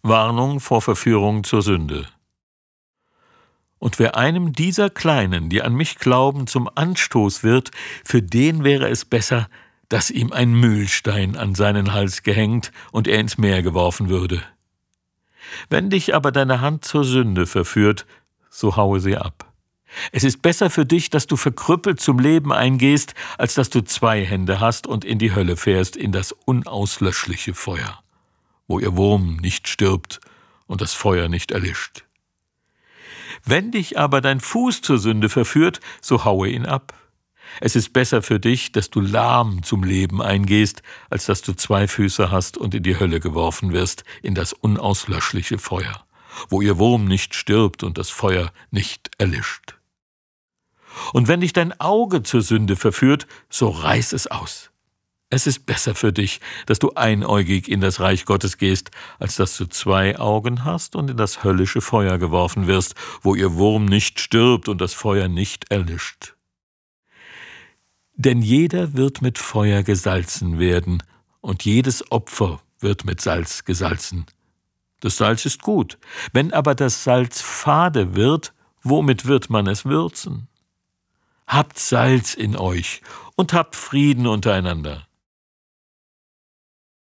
Warnung vor Verführung zur Sünde. Und wer einem dieser Kleinen, die an mich glauben, zum Anstoß wird, für den wäre es besser, dass ihm ein Mühlstein an seinen Hals gehängt und er ins Meer geworfen würde. Wenn dich aber deine Hand zur Sünde verführt, so haue sie ab. Es ist besser für dich, dass du verkrüppelt zum Leben eingehst, als dass du 2 Hände hast und in die Hölle fährst, in das unauslöschliche Feuer, wo ihr Wurm nicht stirbt und das Feuer nicht erlischt. Wenn dich aber dein Fuß zur Sünde verführt, so haue ihn ab. Es ist besser für dich, dass du lahm zum Leben eingehst, als dass du 2 Füße hast und in die Hölle geworfen wirst, in das unauslöschliche Feuer, wo ihr Wurm nicht stirbt und das Feuer nicht erlischt. Und wenn dich dein Auge zur Sünde verführt, so reiß es aus. Es ist besser für dich, dass du einäugig in das Reich Gottes gehst, als dass du 2 Augen hast und in das höllische Feuer geworfen wirst, wo ihr Wurm nicht stirbt und das Feuer nicht erlischt. Denn jeder wird mit Feuer gesalzen werden, und jedes Opfer wird mit Salz gesalzen. Das Salz ist gut, wenn aber das Salz fade wird, womit wird man es würzen? Habt Salz in euch und habt Frieden untereinander.